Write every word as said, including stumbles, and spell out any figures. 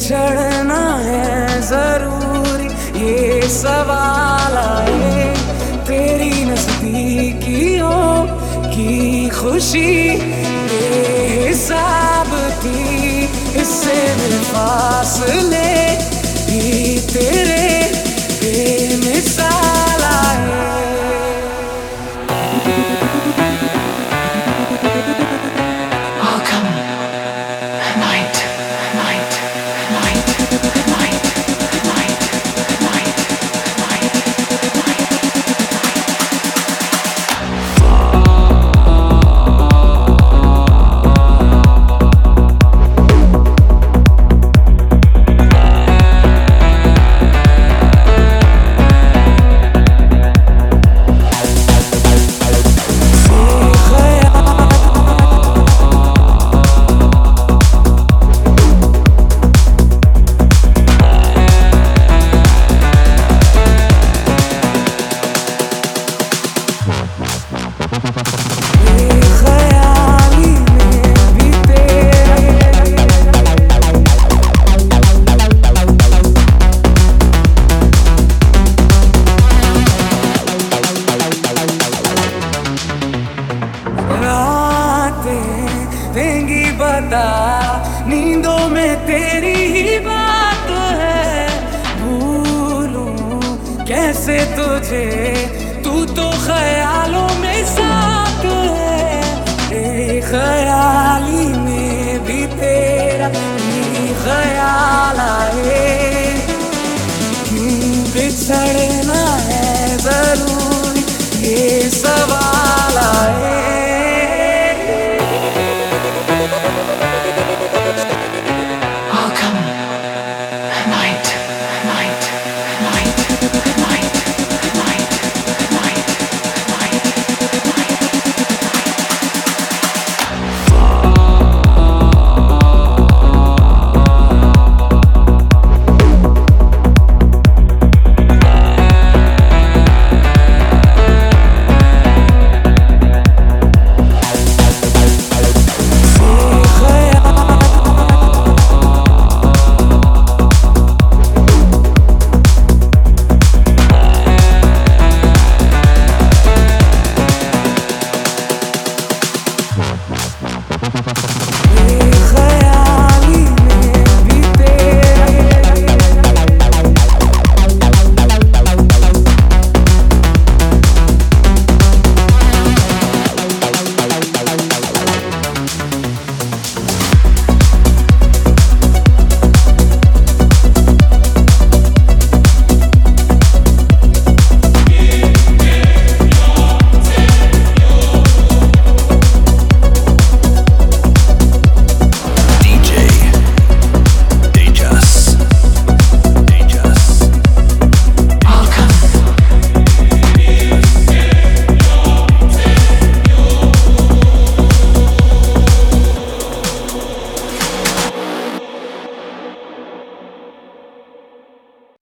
बिछड़ना है जरूरी, ये सवाल आए तेरी नजदीकियों की खुशी बेहिसाब थी, इससे मेरे फासले भी तेरे बेमिसाल आए। Welcome, night, night, night, night, night, night, night, night. देंगी बता नींदों में तेरी ही बात है, भूलूं कैसे तुझे, तू तो ख्यालों में साथ है। ए ख्याली में भी तेरा ही ख्याल आए, क्यों बिछड़ना